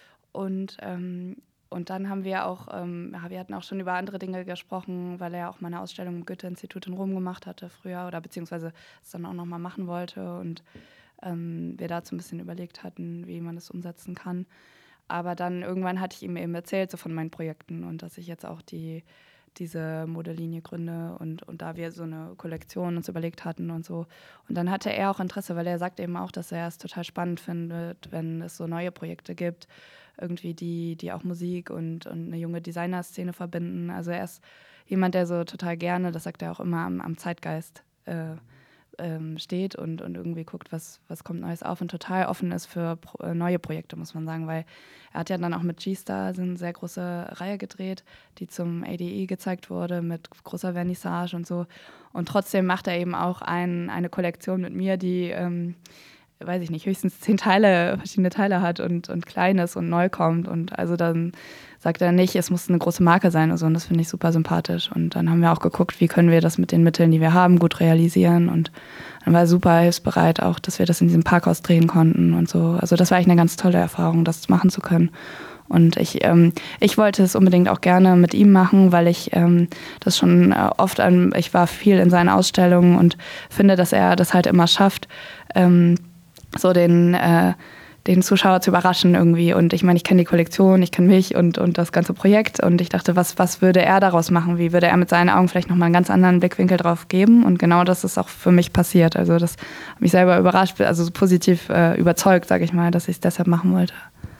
Und, ähm, und dann haben wir auch, ähm, ja, wir hatten auch schon über andere Dinge gesprochen, weil er auch mal eine Ausstellung im Goethe-Institut in Rom gemacht hatte früher oder beziehungsweise es dann auch nochmal machen wollte und ähm, wir dazu ein bisschen überlegt hatten, wie man das umsetzen kann. Aber dann irgendwann hatte ich ihm eben erzählt, so von meinen Projekten und dass ich jetzt auch die diese Modellinie gründe und, und da wir so eine Kollektion uns überlegt hatten und so. Und dann hatte er auch Interesse, weil er sagt eben auch, dass er es total spannend findet, wenn es so neue Projekte gibt, irgendwie die, die auch Musik und, und eine junge Designer-Szene verbinden. Also er ist jemand, der so total gerne, das sagt er auch immer, am, am Zeitgeist äh, ähm, steht und, und irgendwie guckt, was, was kommt Neues auf und total offen ist für pro, äh, neue Projekte, muss man sagen, weil er hat ja dann auch mit G-Star so eine sehr große Reihe gedreht, die zum A D E gezeigt wurde mit großer Vernissage und so. Und trotzdem macht er eben auch ein, eine Kollektion mit mir, die, ähm, weiß ich nicht, höchstens zehn Teile, verschiedene Teile hat und, und klein ist und neu kommt. Und also dann sagt er nicht, es muss eine große Marke sein und so. Und das finde ich super sympathisch. Und dann haben wir auch geguckt, wie können wir das mit den Mitteln, die wir haben, gut realisieren. Und dann war er super hilfsbereit auch, dass wir das in diesem Parkhaus drehen konnten und so. Also das war eigentlich eine ganz tolle Erfahrung, das machen zu können. Und ich, ähm, ich wollte es unbedingt auch gerne mit ihm machen, weil ich ähm, das schon äh, oft, an, ich war viel in seinen Ausstellungen und finde, dass er das halt immer schafft, ähm, so den, äh, den Zuschauer zu überraschen irgendwie. Und ich meine, ich kenne die Kollektion, ich kenne mich und, und das ganze Projekt. Und ich dachte, was, was würde er daraus machen? Wie würde er mit seinen Augen vielleicht nochmal einen ganz anderen Blickwinkel drauf geben? Und genau das ist auch für mich passiert. Also das hat mich selber überrascht, also so positiv äh, überzeugt, sage ich mal, dass ich es deshalb machen wollte.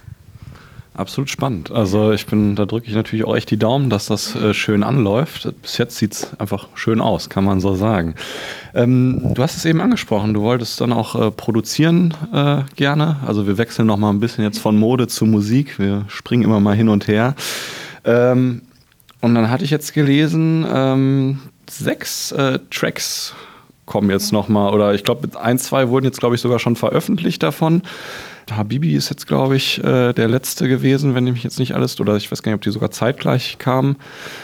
Absolut spannend. Also ich bin, da drücke ich natürlich auch echt die Daumen, dass das äh, schön anläuft. Bis jetzt sieht es einfach schön aus, kann man so sagen. Ähm, du hast es eben angesprochen, du wolltest dann auch äh, produzieren äh, gerne. Also wir wechseln noch mal ein bisschen jetzt von Mode zu Musik. Wir springen immer mal hin und her. Ähm, und dann hatte ich jetzt gelesen, ähm, sechs äh, Tracks kommen jetzt noch mal, oder ich glaube ein, zwei wurden jetzt glaube ich sogar schon veröffentlicht davon. Habibi ist jetzt, glaube ich, äh, der letzte gewesen, wenn ich mich jetzt nicht alles, oder ich weiß gar nicht, ob die sogar zeitgleich kamen.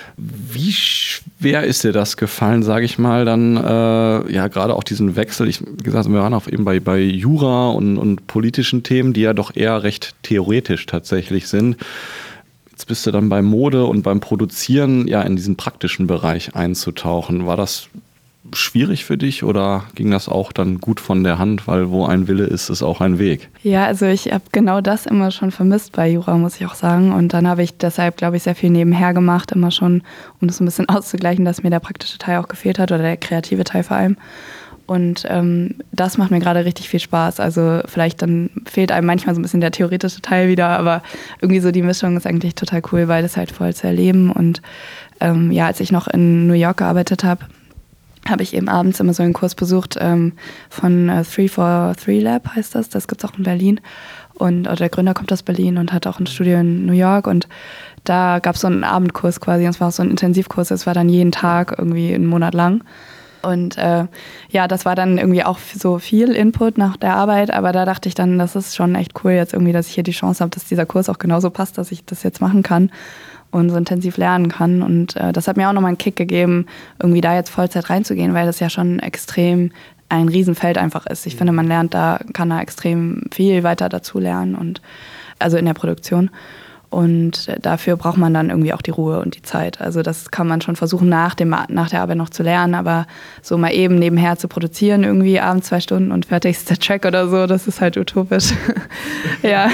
Wie schwer ist dir das gefallen, sage ich mal, dann, äh, ja, gerade auch diesen Wechsel, ich, wie gesagt, wir waren auch eben bei, bei Jura und, und politischen Themen, die ja doch eher recht theoretisch tatsächlich sind. Jetzt bist du dann bei Mode und beim Produzieren, ja, in diesen praktischen Bereich einzutauchen. War das schwierig für dich oder ging das auch dann gut von der Hand, weil wo ein Wille ist, ist auch ein Weg? Ja, also ich habe genau das immer schon vermisst bei Jura, muss ich auch sagen. Und dann habe ich deshalb, glaube ich, sehr viel nebenher gemacht, immer schon, um das ein bisschen auszugleichen, dass mir der praktische Teil auch gefehlt hat oder der kreative Teil vor allem. Und ähm, das macht mir gerade richtig viel Spaß. Also vielleicht dann fehlt einem manchmal so ein bisschen der theoretische Teil wieder, aber irgendwie so die Mischung ist eigentlich total cool, weil das halt voll zu erleben. Und ähm, ja, als ich noch in New York gearbeitet habe, habe ich eben abends immer so einen Kurs besucht ähm, von äh, three four three Lab heißt das. Das gibt es auch in Berlin. Und oder der Gründer kommt aus Berlin und hat auch ein Studio in New York. Und da gab es so einen Abendkurs quasi. Und es war auch so ein Intensivkurs. Es war dann jeden Tag irgendwie einen Monat lang. Und äh, ja, das war dann irgendwie auch so viel Input nach der Arbeit. Aber da dachte ich dann, das ist schon echt cool jetzt irgendwie, dass ich hier die Chance habe, dass dieser Kurs auch genauso passt, dass ich das jetzt machen kann und so intensiv lernen kann. Und äh, das hat mir auch nochmal einen Kick gegeben, irgendwie da jetzt Vollzeit reinzugehen, weil das ja schon extrem ein Riesenfeld einfach ist. Ich finde, man lernt da, kann da extrem viel weiter dazu lernen und also in der Produktion. Und dafür braucht man dann irgendwie auch die Ruhe und die Zeit. Also das kann man schon versuchen, nach, dem, nach der Arbeit noch zu lernen, aber so mal eben nebenher zu produzieren, irgendwie abends zwei Stunden und fertig ist der Track oder so, das ist halt utopisch. Ja.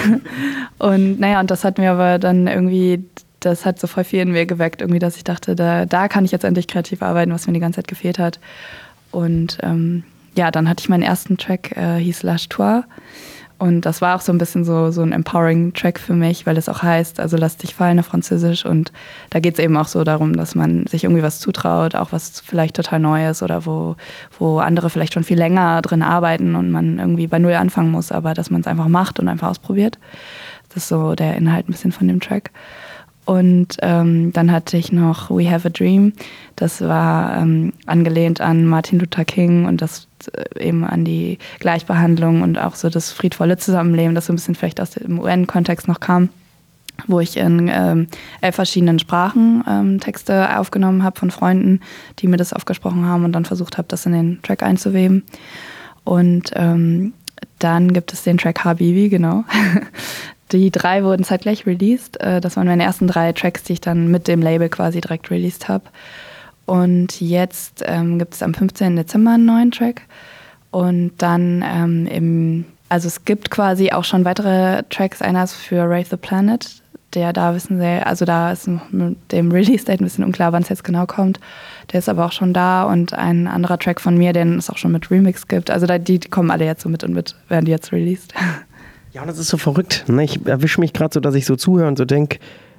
Und naja, und das hat mir aber dann irgendwie, das hat so voll viel in mir geweckt, irgendwie, dass ich dachte, da, da kann ich jetzt endlich kreativ arbeiten, was mir die ganze Zeit gefehlt hat. Und ähm, ja, dann hatte ich meinen ersten Track, äh, hieß Lâche Toi. Und das war auch so ein bisschen so, so ein empowering Track für mich, weil es auch heißt, also lass dich fallen auf Französisch. Und da geht es eben auch so darum, dass man sich irgendwie was zutraut, auch was vielleicht total Neues oder wo, wo andere vielleicht schon viel länger drin arbeiten und man irgendwie bei Null anfangen muss, aber dass man es einfach macht und einfach ausprobiert. Das ist so der Inhalt ein bisschen von dem Track. Und ähm, dann hatte ich noch We Have a Dream. Das war ähm, angelehnt an Martin Luther King und das äh, eben an die Gleichbehandlung und auch so das friedvolle Zusammenleben, das so ein bisschen vielleicht aus dem U N-Kontext noch kam, wo ich in ähm, elf verschiedenen Sprachen ähm, Texte aufgenommen habe von Freunden, die mir das aufgesprochen haben und dann versucht habe, das in den Track einzuweben. Und ähm, dann gibt es den Track Habibi, genau. Die drei wurden zeitgleich released. Das waren meine ersten drei Tracks, die ich dann mit dem Label quasi direkt released habe. Und jetzt ähm, gibt es am fünfzehnten Dezember einen neuen Track. Und dann ähm, im, also es gibt quasi auch schon weitere Tracks. Einer ist für Wraith the Planet. Der da wissen sie, also da ist mit dem Release-Date ein bisschen unklar, wann es jetzt genau kommt. Der ist aber auch schon da. Und ein anderer Track von mir, den es auch schon mit Remix gibt. Also da, die, die kommen alle jetzt so mit und mit, werden die jetzt released. Ja, und das ist so verrückt. Ne? Ich erwische mich gerade so, dass ich so zuhöre und so denke,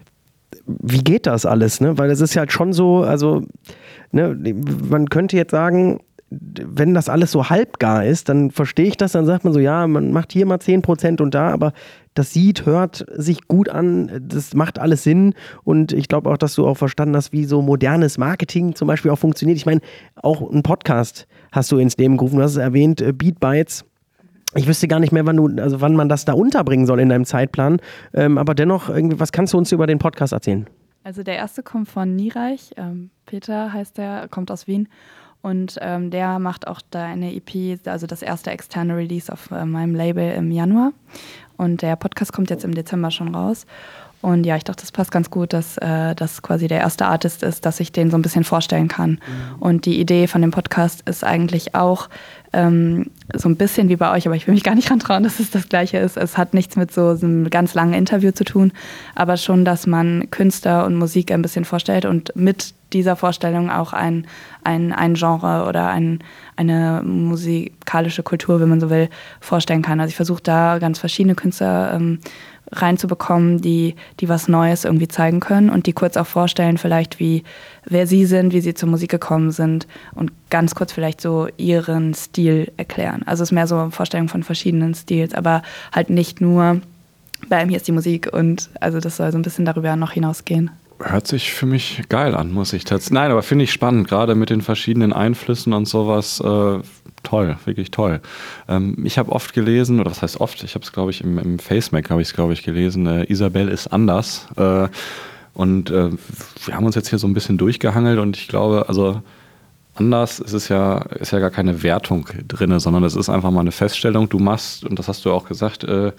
wie geht das alles? Ne? Weil es ist ja halt schon so, also ne, man könnte jetzt sagen, wenn das alles so halbgar ist, dann verstehe ich das, dann sagt man so, ja, man macht hier mal zehn Prozent und da, aber das sieht, hört sich gut an, das macht alles Sinn und ich glaube auch, dass du auch verstanden hast, wie so modernes Marketing zum Beispiel auch funktioniert. Ich meine, auch ein Podcast hast du ins Leben gerufen, du hast es erwähnt, Beat Bites. Ich wüsste gar nicht mehr, wann du, also wann man das da unterbringen soll in deinem Zeitplan. Ähm, aber dennoch, irgendwie, was kannst du uns über den Podcast erzählen? Also der erste kommt von Niereich. Ähm, Peter heißt der, kommt aus Wien. Und ähm, der macht auch da eine E P, also das erste externe Release auf äh, meinem Label im Januar. Und der Podcast kommt jetzt im Dezember schon raus. Und ja, ich dachte, das passt ganz gut, dass äh, das quasi der erste Artist ist, dass ich den so ein bisschen vorstellen kann. Mhm. Und die Idee von dem Podcast ist eigentlich auch ähm, so ein bisschen wie bei euch, aber ich will mich gar nicht rantrauen, dass es das Gleiche ist. Es hat nichts mit so, so einem ganz langen Interview zu tun, aber schon, dass man Künstler und Musik ein bisschen vorstellt und mit dieser Vorstellung auch ein, ein, ein Genre oder ein, eine musikalische Kultur, wenn man so will, vorstellen kann. Also ich versuche da ganz verschiedene Künstler ähm, reinzubekommen, die, die was Neues irgendwie zeigen können und die kurz auch vorstellen vielleicht, wie, wer sie sind, wie sie zur Musik gekommen sind und ganz kurz vielleicht so ihren Stil erklären. Also es ist mehr so eine Vorstellung von verschiedenen Stils, aber halt nicht nur, bei einem hier ist die Musik und also das soll so ein bisschen darüber noch hinausgehen. Hört sich für mich geil an, muss ich tatsächlich. Nein, aber finde ich spannend, gerade mit den verschiedenen Einflüssen und sowas. Äh, toll, wirklich toll. Ähm, ich habe oft gelesen, oder was heißt oft? Ich habe es, glaube ich, im, im FaceMac habe ich es, glaube ich, gelesen. Äh, Isabelle ist anders. Äh, und äh, wir haben uns jetzt hier so ein bisschen durchgehangelt und ich glaube, also anders ist es ja, ist ja gar keine Wertung drin, sondern es ist einfach mal eine Feststellung. Du machst, und das hast du auch gesagt, äh,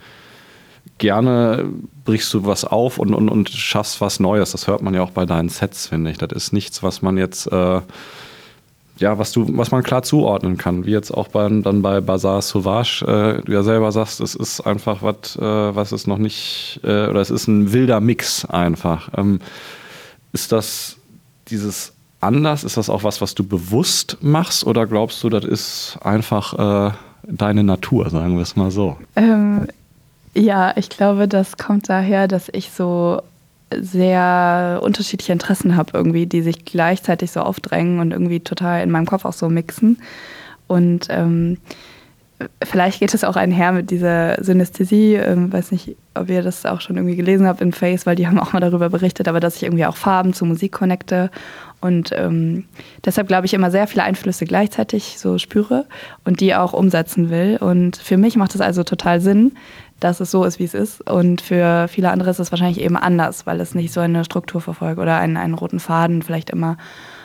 gerne brichst du was auf und, und, und schaffst was Neues. Das hört man ja auch bei deinen Sets, finde ich. Das ist nichts, was man jetzt, äh, ja, was du, was man klar zuordnen kann. Wie jetzt auch bei, dann bei Bazar Sauvage, äh, du ja selber sagst, es ist einfach was, äh, was ist noch nicht, äh, oder es ist ein wilder Mix einfach. Ähm, ist das dieses anders? Ist das auch was, was du bewusst machst? Oder glaubst du, das ist einfach äh, deine Natur, sagen wir es mal so? Ähm Ja, ich glaube, das kommt daher, dass ich so sehr unterschiedliche Interessen habe irgendwie, die sich gleichzeitig so aufdrängen und irgendwie total in meinem Kopf auch so mixen. Und ähm, vielleicht geht es auch einher mit dieser Synästhesie. Ähm, weiß nicht, ob ihr das auch schon irgendwie gelesen habt in Face, weil die haben auch mal darüber berichtet, aber dass ich irgendwie auch Farben zu Musik connecte. Und ähm, deshalb glaube ich immer sehr viele Einflüsse gleichzeitig so spüre und die auch umsetzen will. Und für mich macht es also total Sinn, dass es so ist, wie es ist. Und für viele andere ist es wahrscheinlich eben anders, weil es nicht so eine Struktur verfolgt oder einen, einen roten Faden vielleicht immer.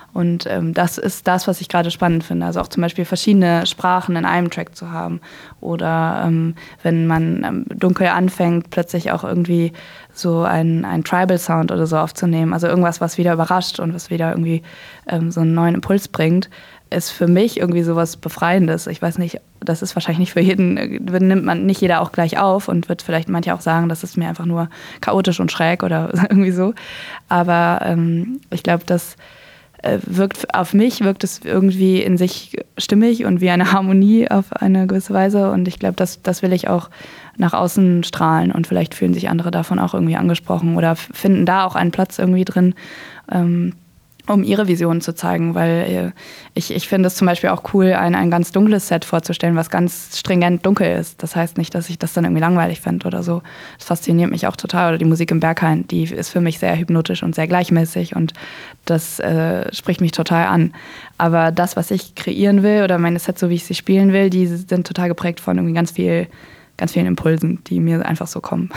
Und ähm, das ist das, was ich gerade spannend finde. Also auch zum Beispiel verschiedene Sprachen in einem Track zu haben. Oder ähm, wenn man ähm, dunkel anfängt, plötzlich auch irgendwie so ein, ein Tribal-Sound oder so aufzunehmen. Also irgendwas, was wieder überrascht und was wieder irgendwie ähm, so einen neuen Impuls bringt, ist für mich irgendwie sowas Befreiendes. Ich weiß nicht, das ist wahrscheinlich nicht für jeden, nimmt man nicht jeder auch gleich auf und wird vielleicht manche auch sagen, das ist mir einfach nur chaotisch und schräg oder irgendwie so. Aber ähm, ich glaube, das äh, wirkt, auf mich wirkt es irgendwie in sich stimmig und wie eine Harmonie auf eine gewisse Weise. Und ich glaube, das, das will ich auch nach außen strahlen und vielleicht fühlen sich andere davon auch irgendwie angesprochen oder finden da auch einen Platz irgendwie drin, ähm, um ihre Visionen zu zeigen, weil ich, ich finde es zum Beispiel auch cool, ein, ein ganz dunkles Set vorzustellen, was ganz stringent dunkel ist. Das heißt nicht, dass ich das dann irgendwie langweilig fände oder so. Das fasziniert mich auch total. Oder die Musik im Berghain, die ist für mich sehr hypnotisch und sehr gleichmäßig und das äh, spricht mich total an. Aber das, was ich kreieren will oder meine Sets, so wie ich sie spielen will, die sind total geprägt von irgendwie ganz viel, ganz vielen Impulsen, die mir einfach so kommen.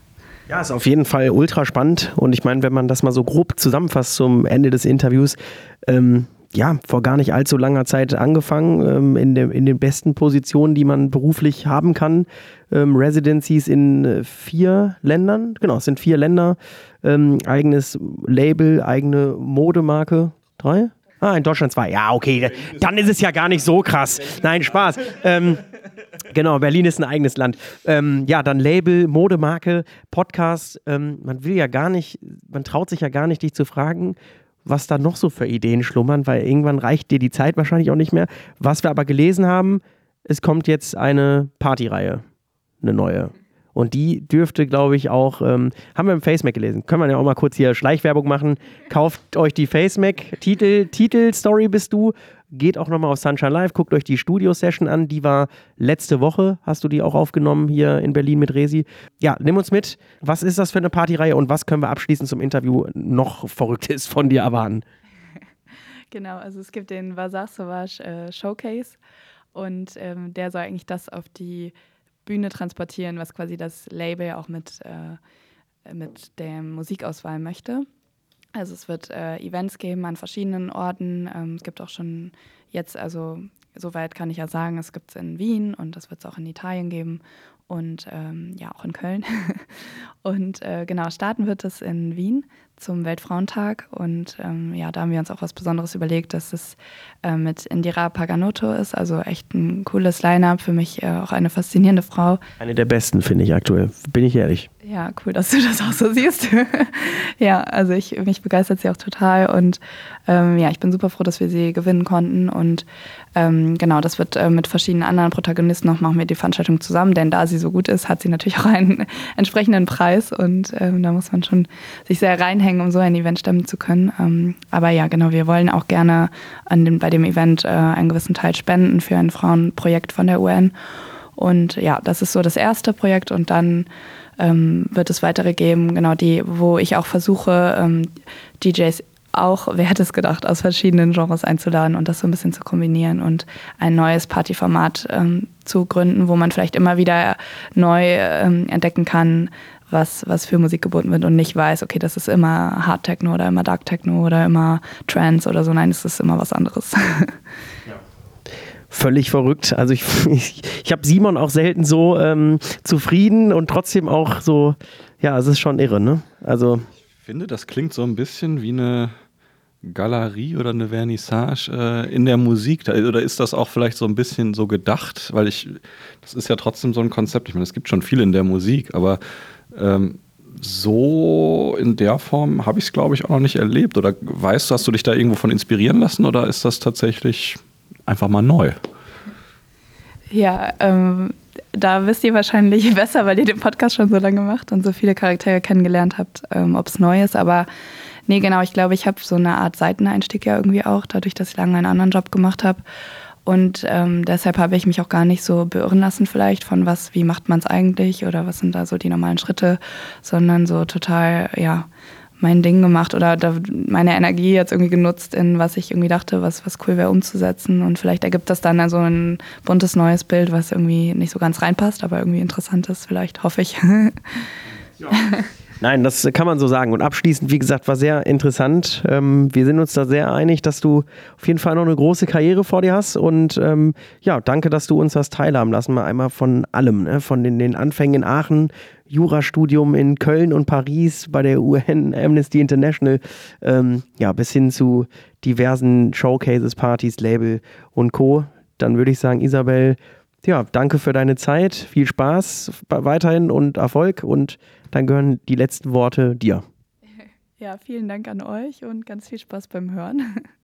Ja, ist auf jeden Fall ultra spannend und ich meine, wenn man das mal so grob zusammenfasst zum Ende des Interviews, ähm, ja, vor gar nicht allzu langer Zeit angefangen, ähm, in, de, in den besten Positionen, die man beruflich haben kann, ähm, Residencies in äh, vier Ländern, genau, es sind vier Länder, ähm, eigenes Label, eigene Modemarke, drei? Ah, in Deutschland zwei. Ja, okay, dann ist es ja gar nicht so krass. Nein, Spaß. Ähm, genau, Berlin ist ein eigenes Land. Ähm, ja, dann Label, Modemarke, Podcast. Ähm, man will ja gar nicht, man traut sich ja gar nicht, dich zu fragen, was da noch so für Ideen schlummern, weil irgendwann reicht dir die Zeit wahrscheinlich auch nicht mehr. Was wir aber gelesen haben, es kommt jetzt eine Partyreihe, eine neue. Und die dürfte, glaube ich, auch, ähm, haben wir im FaceMac gelesen. Können wir ja auch mal kurz hier Schleichwerbung machen. Kauft euch die FaceMac. Titel, Titel-Story bist du. Geht auch nochmal auf Sunshine Live. Guckt euch die Studio-Session an. Die war letzte Woche. Hast du die auch aufgenommen hier in Berlin mit Resi? Ja, nimm uns mit. Was ist das für eine Partyreihe und was können wir abschließend zum Interview noch Verrücktes von dir erwarten? Genau, also es gibt den Bazaar Sauvage äh, Showcase und ähm, der soll eigentlich das auf die Bühne transportieren, was quasi das Label auch mit, äh, mit der Musikauswahl möchte. Also es wird äh, Events geben an verschiedenen Orten. Ähm, es gibt auch schon jetzt, also soweit kann ich ja sagen, es gibt es in Wien und das wird es auch in Italien geben und ähm, ja auch in Köln. Und äh, genau, starten wird es in Wien zum Weltfrauentag und ähm, ja, da haben wir uns auch was Besonderes überlegt, dass es äh, mit Indira Paganotto ist, also echt ein cooles Line-Up, für mich äh, auch eine faszinierende Frau. Eine der besten, finde ich aktuell, bin ich ehrlich. Ja, cool, dass du das auch so siehst. Ja, also ich, mich begeistert sie auch total und ähm, ja, ich bin super froh, dass wir sie gewinnen konnten und ähm, genau, das wird äh, mit verschiedenen anderen Protagonisten noch, machen wir die Veranstaltung zusammen, denn da sie so gut ist, hat sie natürlich auch einen entsprechenden Preis und ähm, da muss man schon sich sehr reinhängen, um so ein Event stemmen zu können. Ähm, aber ja, genau, wir wollen auch gerne an dem, bei dem Event äh, einen gewissen Teil spenden für ein Frauenprojekt von der U N und ja, das ist so das erste Projekt und dann ähm, wird es weitere geben, genau die, wo ich auch versuche, ähm, D Js auch, wer hätte es gedacht, aus verschiedenen Genres einzuladen und das so ein bisschen zu kombinieren und ein neues Partyformat ähm, zu gründen, wo man vielleicht immer wieder neu ähm, entdecken kann, was, was für Musik geboten wird und nicht weiß, okay, das ist immer Hard Techno oder immer Dark Techno oder immer Trance oder so. Nein, es ist immer was anderes. Ja. Völlig verrückt. Also ich, ich, ich habe Simon auch selten so ähm, zufrieden und trotzdem auch so, ja, es ist schon irre, ne? Also ich finde, das klingt so ein bisschen wie eine Galerie oder eine Vernissage äh, in der Musik. Da, oder ist das auch vielleicht so ein bisschen so gedacht? Weil ich, das ist ja trotzdem so ein Konzept. Ich meine, es gibt schon viel in der Musik, aber ähm, so in der Form habe ich es, glaube ich, auch noch nicht erlebt. Oder weißt du, hast du dich da irgendwo von inspirieren lassen oder ist das tatsächlich einfach mal neu? Ja, ähm, da wisst ihr wahrscheinlich besser, weil ihr den Podcast schon so lange macht und so viele Charaktere kennengelernt habt, ähm, ob es neu ist. Aber nee, genau, ich glaube, ich habe so eine Art Seiteneinstieg ja irgendwie auch, dadurch, dass ich lange einen anderen Job gemacht habe. Und ähm, deshalb habe ich mich auch gar nicht so beirren lassen vielleicht von was, wie macht man es eigentlich oder was sind da so die normalen Schritte, sondern so total, ja, mein Ding gemacht oder da meine Energie jetzt irgendwie genutzt in was ich irgendwie dachte, was, was cool wäre umzusetzen und vielleicht ergibt das dann so ein buntes neues Bild, was irgendwie nicht so ganz reinpasst, aber irgendwie interessant ist, vielleicht, hoffe ich. Ja. Nein, das kann man so sagen. Und abschließend, wie gesagt, war sehr interessant. Ähm, wir sind uns da sehr einig, dass du auf jeden Fall noch eine große Karriere vor dir hast. Und ähm, ja, danke, dass du uns hast teilhaben lassen. Mal einmal von allem, ne? Von den, den Anfängen in Aachen, Jurastudium in Köln und Paris bei der U N, Amnesty International, ähm, ja, bis hin zu diversen Showcases, Partys, Label und Co. Dann würde ich sagen, Isabel, ja, danke für deine Zeit, viel Spaß weiterhin und Erfolg und dann gehören die letzten Worte dir. Ja, vielen Dank an euch und ganz viel Spaß beim Hören.